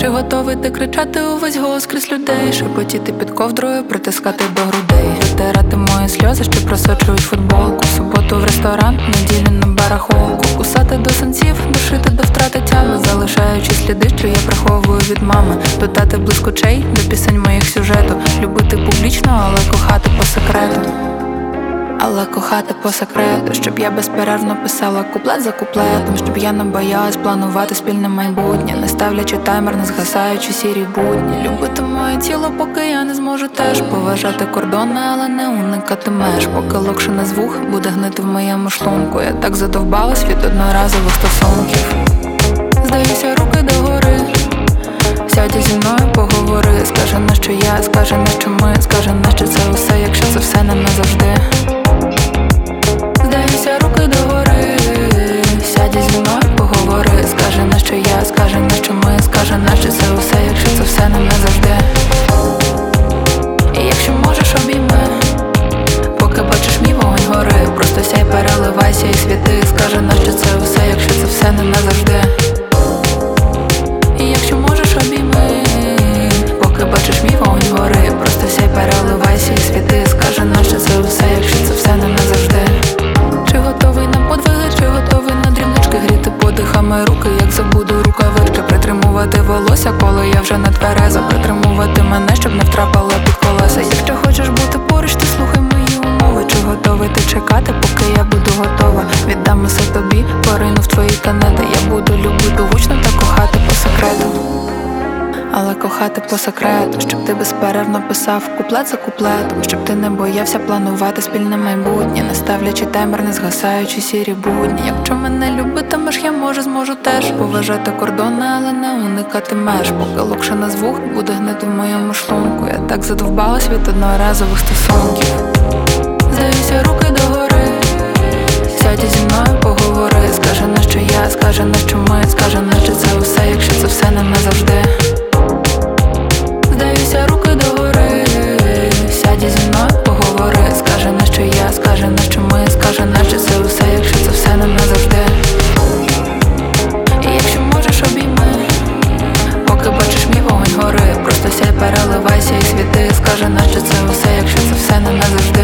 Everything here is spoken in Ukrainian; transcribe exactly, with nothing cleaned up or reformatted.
Чи готовий ти кричати увесь голос крізь людей, шепотіти під ковдрою, притискати до грудей, витирати мої сльози, що просочують футболку, в суботу в ресторан, неділю на барахолку, кусати до синців, душити до втрати тями, залишаючи сліди, що я приховую від мами, додати блиск очей до пісень моїх сюжету, любити публічно, але кохати по секрету. Але кохати по секрету, щоб я безперервно писала куплет за куплетом, щоб я не боялась планувати спільне майбутнє, не ставлячи таймер, не згасаючи сірі будні. Любити моє тіло, поки я не зможу теж поважати кордони, але не уникати меж, поки локшина з вух буде гнити в моєму шлунку. Я так задовбалась від одноразових стосунків. Здаюся, руки догори, сядь зі мною, поговори. Скажи, на що я, скажи, на що ми, скажи, на що це усе, якщо це все не назавжди. Здаюся, руки догори, сядь зі мною, поговори. Скажи, на що я, скажи, на що ми, скажи, на що це усе, якщо це все не назавжди. І якщо можеш, обійми, поки бачиш мій вогонь гори. Просто сяй, переливайся і світи. Скажи, на що це усе, якщо це все не назавжди. І якщо можеш, обійми, поки бачиш мій вогонь гори. Просто сяй, переливайся і світи. Скажи, на що це усе, якщо це все не назавжди. Чи готовий на подвиги, чи готовий на дрібнички, гріти подихами руки, як забуду рукавички, притримувати волосся, коли я вже не твереза, притримувати мене, щоб не втрапила під колеса. Якщо хочеш бути поруч, ти слухай мої умови. Чи готовий ти чекати, поки я буду готова? Віддам усе тобі, порину в твої канати. Я буду любити гучно та кохати по секрету. Але кохати по секрету, щоб ти безперервно писав куплет за куплетом, щоб ти не боявся планувати спільне майбутнє, не ставлячи таймер, не згасаючи сірі будні. Якщо мене любитимеш, я може зможу теж поважати кордони, але не уникати меж, поки локшина з вух буде гнити в моєму шлунку. Я так задовбалась від одноразових стосунків. Здаюся, руки догори, сядь зі мною, поговори. Скажи, на що я, скажи, на що ми, скажи, на що це усе, якщо це все не назавжди. Здаюся, руки догори, сядь зі мною, поговори. Скажи, на що я, скажи, на що ми, скажи, на що це усе, якщо це все не назавжди. І якщо можеш, обійми, поки бачиш мій вогонь гори. Просто сяй, переливайся і світи. Скажи, на що це усе, якщо це все не назавжди.